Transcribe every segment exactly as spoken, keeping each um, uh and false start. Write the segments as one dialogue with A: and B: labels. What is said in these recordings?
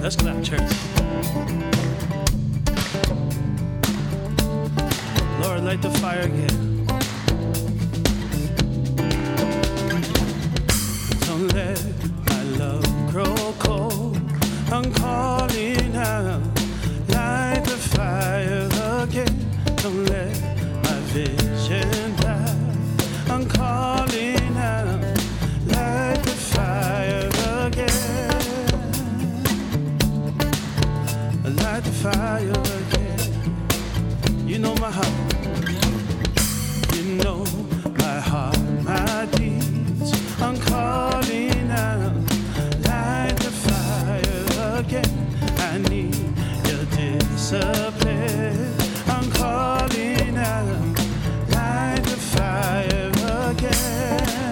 A: Let's clap, church. Lord, light the fire again. Don't let my love grow cold. I'm calling out, light the fire again. Don't let my vision die. I'm calling out, light the fire again. Light the fire again. You know my heart. You know my heart, my deeds. I'm calling out, light the fire again. I need your discipline. I'm calling out, light the fire again.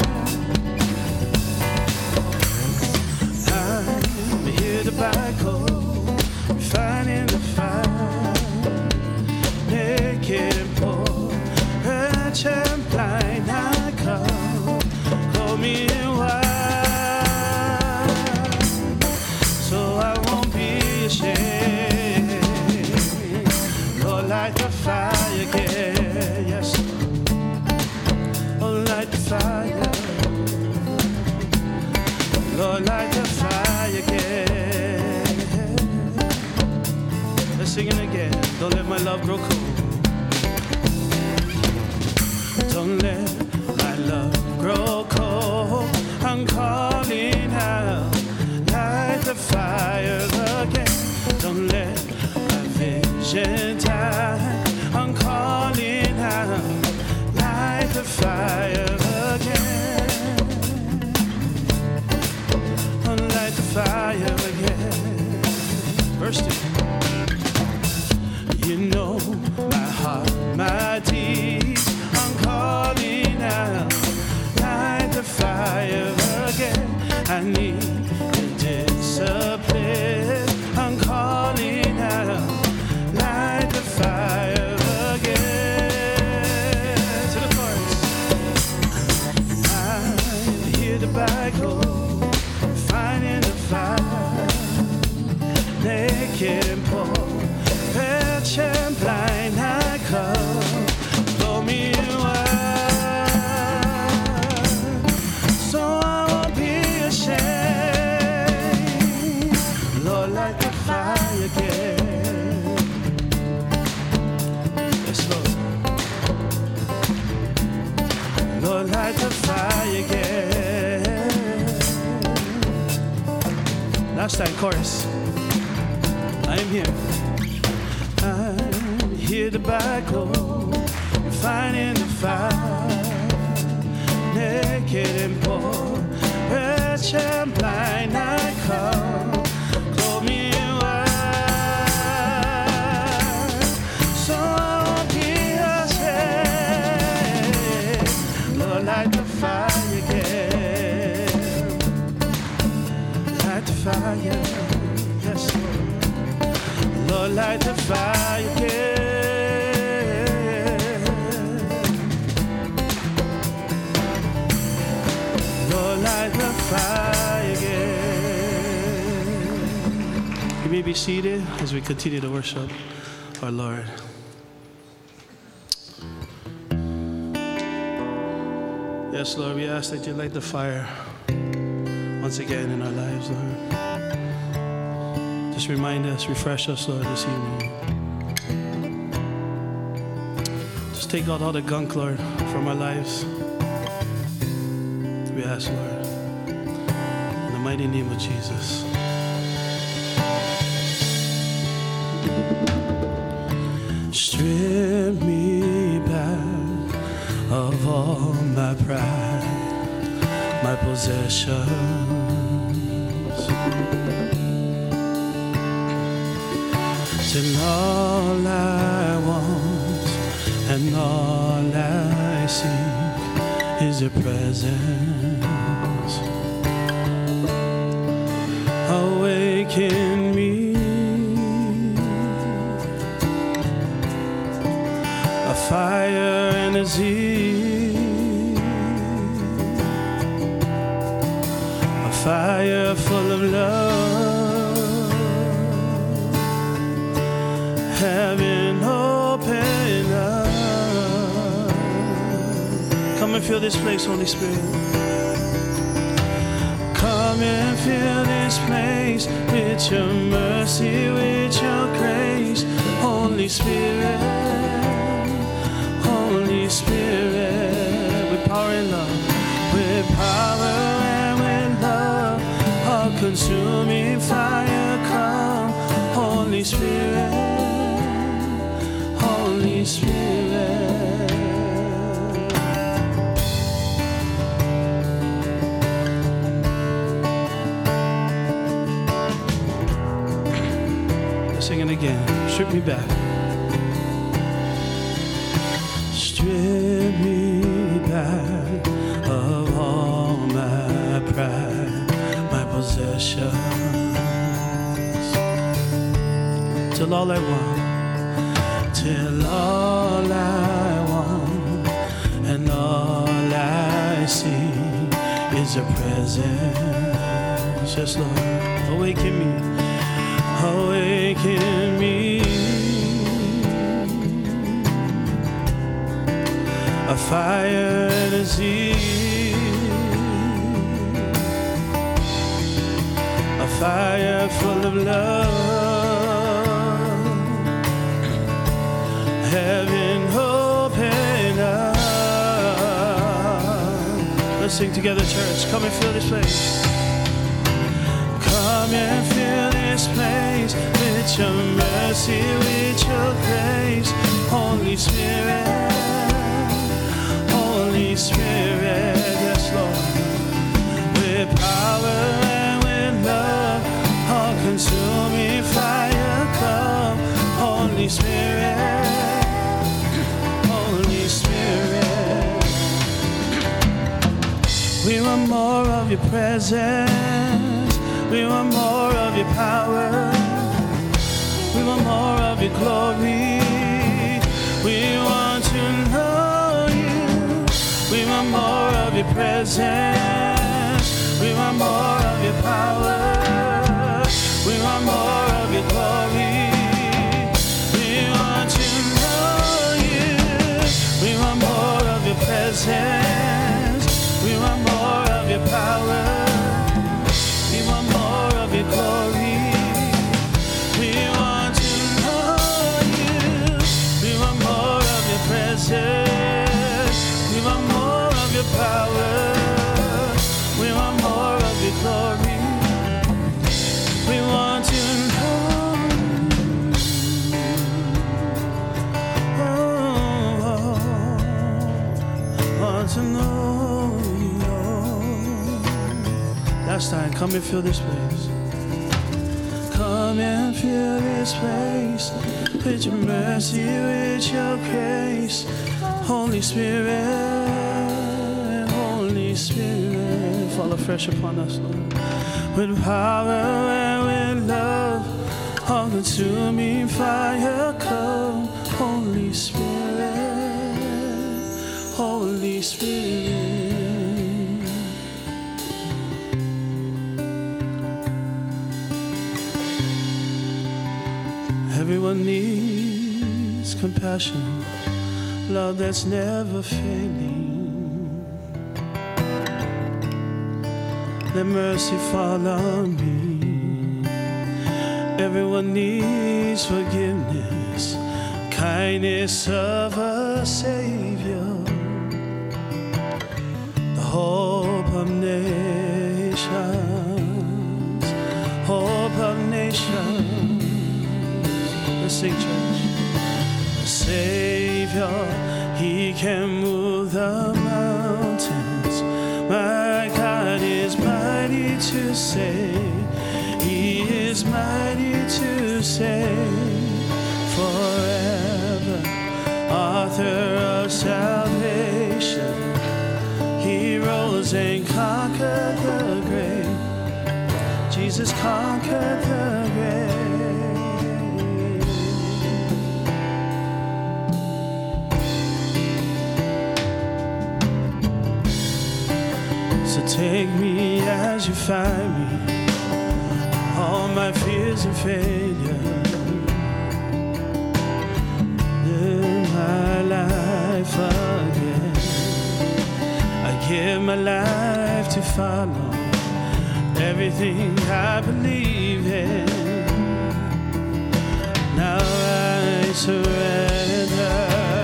A: I'm here to battle, refining the fire, naked and poor, rich and blind. I come, call me in wine, so I won't be ashamed. Lord, light the fire again, yes. Oh, light the fire. Lord, light the fire again. Let's sing it again. Don't let my love grow cold. Don't let my love grow cold. I'm calling out, light the fire again. Don't let my vision die. I'm calling out, light the fire again. Light the fire again. Verse two. You know my heart, my deeds. I'm calling out, light the fire again. I need your discipline. I'm calling out, light the fire again. To the chorus. I'm here to battle, finding the fire, naked and poor, rich and blind. I come, blow me wide, so I won't be ashamed. Lord, light the fire again. Yes, Lord. Lord, light the fire again. Last time, chorus. I am here. I'm here to battle, finding the fire, naked and poor, rich and blind. I come, call me wide, so I won't be ashamed. Lord, light the fire again. Light the fire, yes, Lord. Lord, light the fire again. Lord, light the fire again. You may be seated as we continue to worship our Lord. Yes, Lord, we ask that you light the fire once again in our lives, Lord. Just remind us, refresh us, Lord, this evening. Just take out all the gunk, Lord, from our lives. We ask, Lord, in the mighty name of Jesus. Strip me back of all my pride, my possessions. Till all I want and all I seek is your presence. Awaken me, a fire and a zeal, a fire full of love. heaven open up. Come and fill this place, Holy Spirit. Come and fill this place with your mercy, with your grace. Holy Spirit, Holy Spirit, with power and love, with power and with love, a consuming fire come. Holy Spirit, Holy Spirit. Let's sing it again. Strip me back. Strip me back of all my pride, my possessions, till all I want, till all I want, and all I see is your presence. Yes, Lord, awaken me, awaken me. A fire and a zeal, a fire full of love. Heaven open up. Let's sing together, church. Come and fill this place. Come and fill this place with your mercy, with your grace. Holy Spirit, Holy Spirit, yes, Lord, with power and with love, all consuming fire come. Holy Spirit, Holy Spirit, we want more of your presence, we want more of your power, we want more of your glory, we want to know you. We want more of your presence. We want more of your power. We want more of your glory. We want to know you. We want more of your presence. We want more of your power. We want more of your glory. We want to know you. We want more of your presence. We want more of your power. We want more of your glory. We want to know you. Oh, want to know you. Last time, come and fill this place. Come and fill this place with your mercy, with your grace. Holy Spirit, Holy Spirit, fall afresh upon us, Lord. With power and with love, all consuming fire come. Holy Spirit, Holy Spirit. Everyone needs compassion, love that's never failing. Let mercy fall on me. Everyone needs forgiveness, kindness of a Savior, the hope of nations, hope of nations. Let's sing, church. The Savior, He can move the mountains. My God is mighty to save. He is mighty to save. Forever, author of salvation. He rose and conquered the grave. Jesus conquered the grave. Take me as you find me, all my fears and failure. my life again. I give my life to follow everything I believe in. Now I surrender.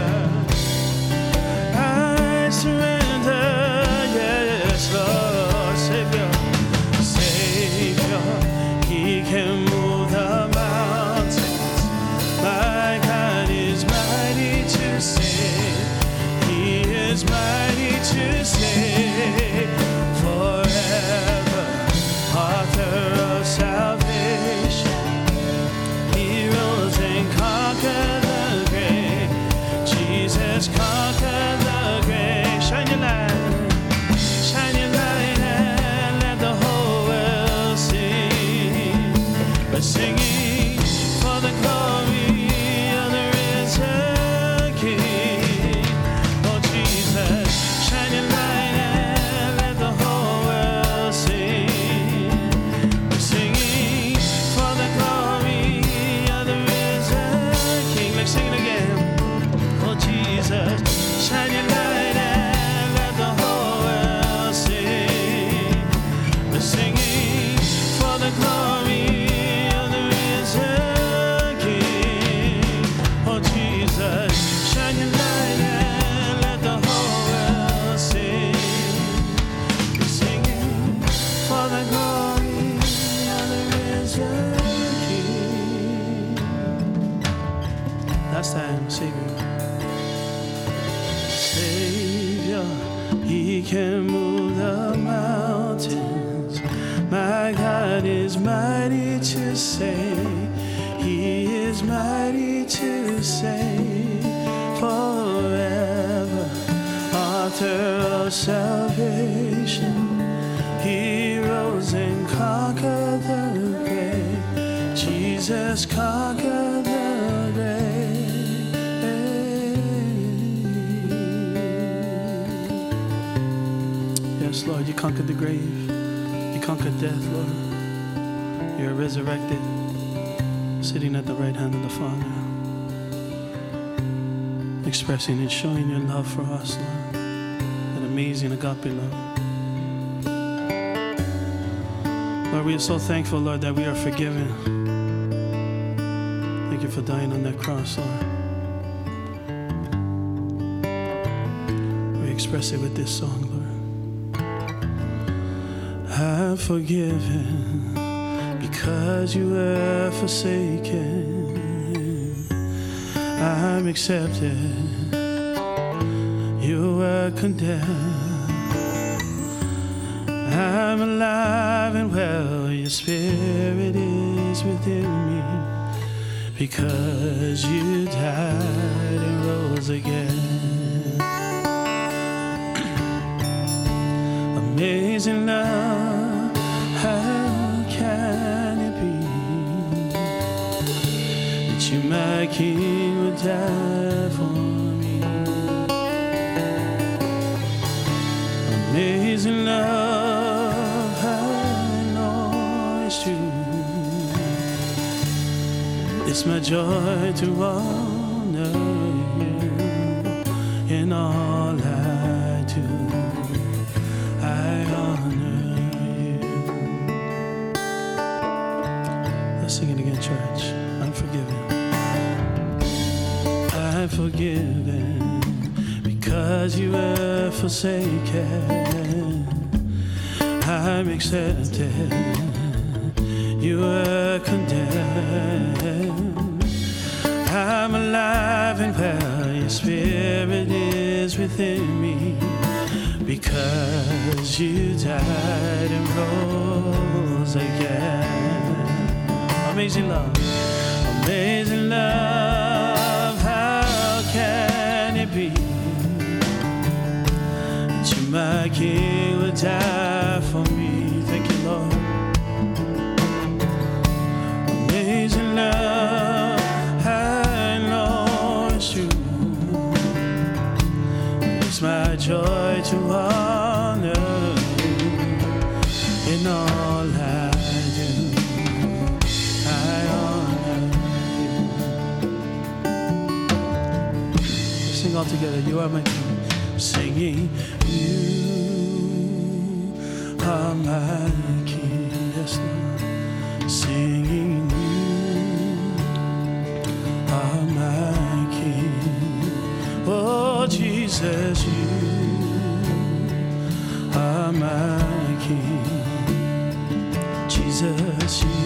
A: I surrender, yes, Lord, Savior, Savior. He can move the mountains. My God is mighty to save. He is mighty to save. Forever, author of salvation. He rose and conquered the grave. Jesus conquered the grave. Shine your light, shine your light, and let the whole world sing. We're singing for the glory of the risen King. Oh Jesus, shine your light and let the whole world sing. We're singing for the glory of the risen King. Let's sing it again. Oh Jesus, shine your light and let the whole world sing. We're singing for the glory of the risen King. Oh Jesus, shine your light and let the whole world sing. We're singing for the glory of the risen King. Last time, Savior. Savior, He can move the mountains. My God is mighty to save. He is mighty to save. Forever, author of salvation. He rose and conquered the grave. Jesus conquered the grave. Yes, Lord, you conquered the grave. You conquered death, Lord. You're resurrected, sitting at the right hand of the Father, expressing and showing your love for us, Lord. That amazing agape love. Lord, we are so thankful, Lord, that we are forgiven. Thank you for dying on that cross, Lord. We express it with this song, Lord. I'm forgiven because you were forsaken. I'm accepted. You were condemned. I'm alive and well. Your spirit is within me because you died and rose again. Amazing love, how can it be that you, my King, would die for me? Amazing love, I know it's true. It's my joy to honor you in all I do. I honor you. Let's sing it again, church. I'm forgiven. I'm forgiven because you were forsaken. I'm accepted. You were condemned. I'm alive and well. Your spirit is within me. Because you died and rose again. Amazing love, amazing love, how can it be that you, my King, would die for me? Thank you, Lord. Amazing love, I know it's true. It's my joy to honor you in all I do. I honor you. all together. You are my king. Singing, you are my king. Yes, Lord. Singing, you are my king. Oh, Jesus, you are my king. Jesus, you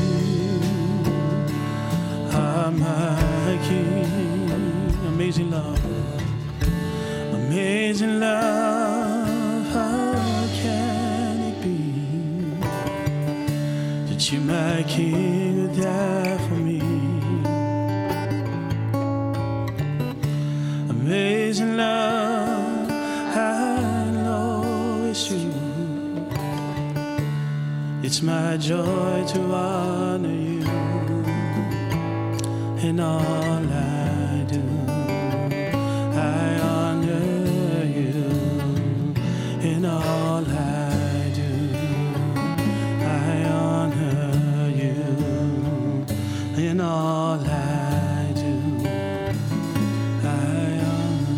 A: are my king. Amazing love. Amazing love, how can it be that you, my king, would die for me? Amazing love, I know it's true. It's my joy to honor you in all I do. I honor you in all I do. I honor you in all I do. I honor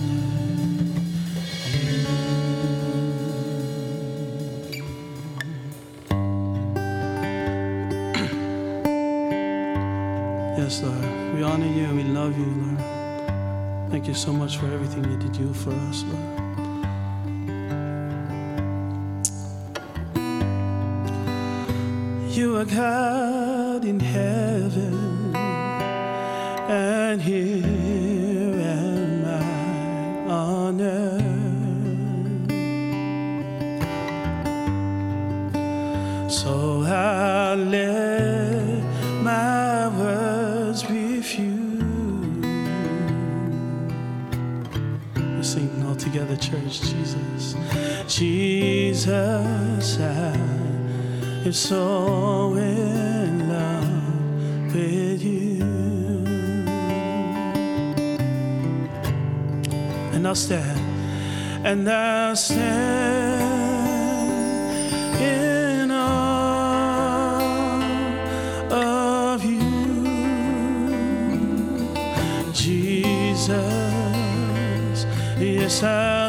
A: you. Yes, Lord, we honor you, we love you, Lord. Thank you so much for everything you did do for us, Lord. You are God in heaven, and here am I on earth. So I'll let my words be few. Sing all together, church. Jesus, Jesus, I am so in love with you. And I'll stand, and I'll stand in awe of you, Jesus. Yes, I'll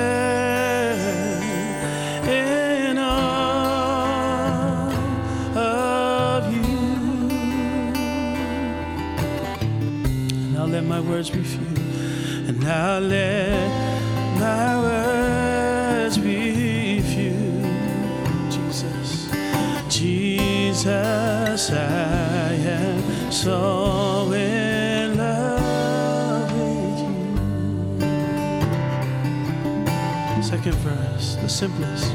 A: stand in awe of you, and I'll let my words be few, and I'll let my words be few. Jesus, Jesus, I am so in love with you. Second verse, the simplest.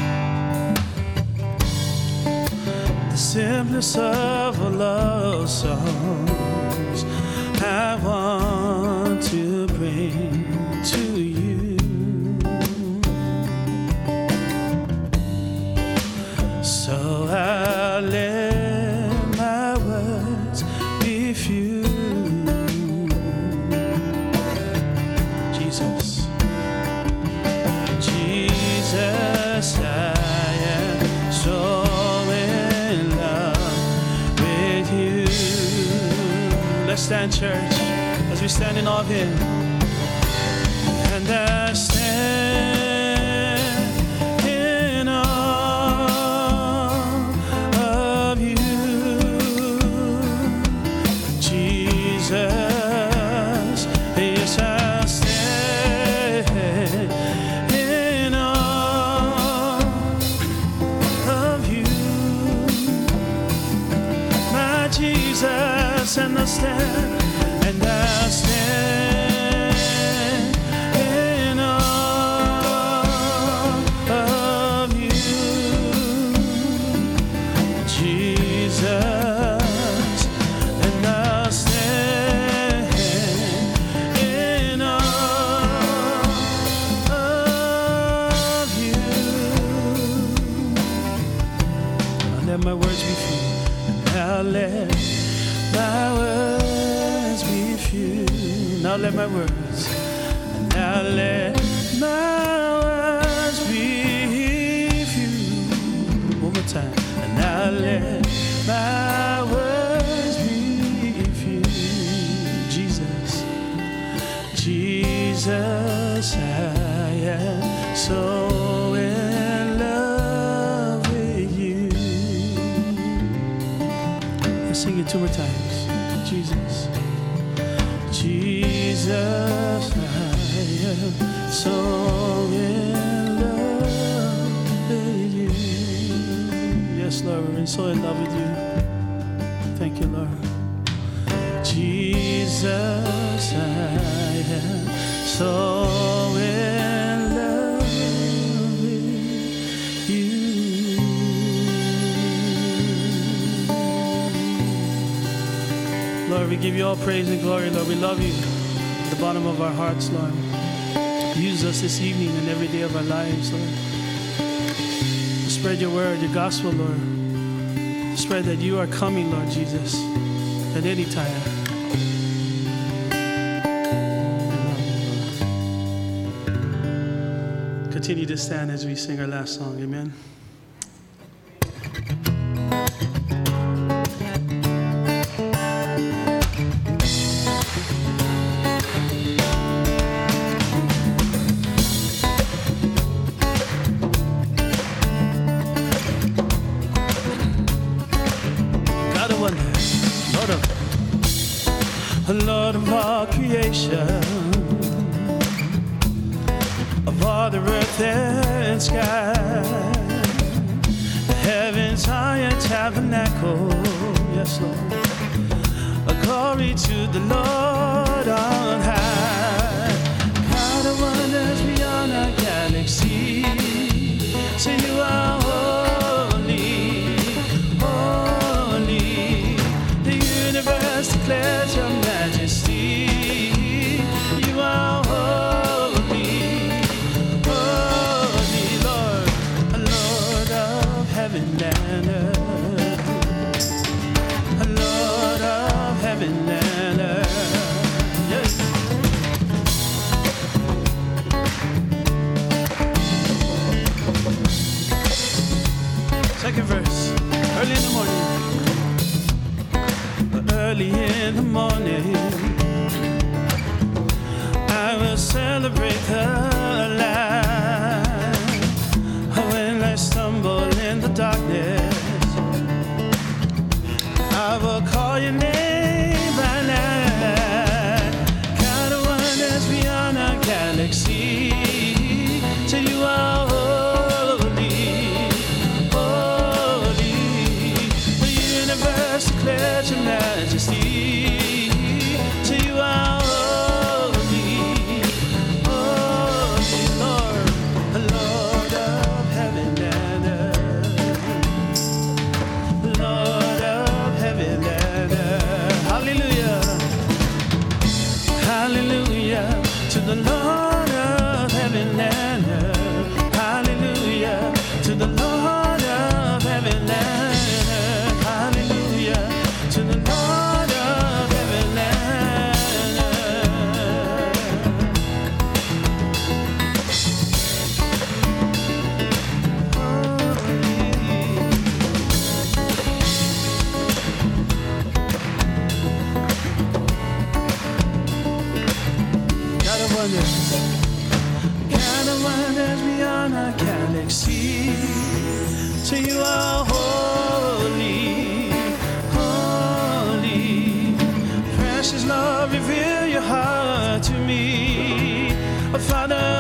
A: The simplest of all love songs I want to bring to you. So I'll let my words be few. Jesus, Jesus, I am so in love with you. Let's stand, church, as we stand in awe of Him. And I stand in awe of you, Jesus. Yes, I stand in awe of you, my Jesus. And I stand, and I stand in awe of you, Jesus. And I stand in awe of you. I'll let my words be few, and I'll let my words be few. Now let my words, now let my words be few. One more time. And now let my words be few. Jesus, Jesus. so in love with you. Let's sing it two more times. Jesus, Jesus, I am so in love with you. Yes, Lord, we're so in love with you. Thank you, Lord. Jesus, I am so in love with you. Lord, we give you all praise and glory, Lord. We love you at the bottom of our hearts, Lord. Use us this evening and every day of our lives, Lord. Spread your word, your gospel, Lord. Spread that you are coming, Lord Jesus, at any time. Continue to stand as we sing our last song. Amen. God of wonder, Lord of, Lord of all creation, of all the earth and sky, the heavens high tabernacle, yes, Lord. A glory to the Lord on high. God of wonders beyond our galaxy, so you are holy, holy. The universe declares your majesty. You are holy, holy Lord, Lord of heaven and earth, Lord of heaven and earth. Yes. Second verse. Early in the morning, early in the morning, I will celebrate the light. When I stumble in the darkness, I will call your name by night. God of wonders beyond our galaxy, so you are holy, holy. The universe declares your majesty, so you are holy, holy Lord, Lord of heaven and earth, Lord of heaven and earth. Hallelujah, hallelujah to the Lord of heaven and earth. Hallelujah to the Lord of heaven and earth. Hallelujah to the Lord of heaven and God of wonders, God of wonders beyond our galaxy, so you are holy, holy. Precious Lord, reveal your heart to me. Oh, Father,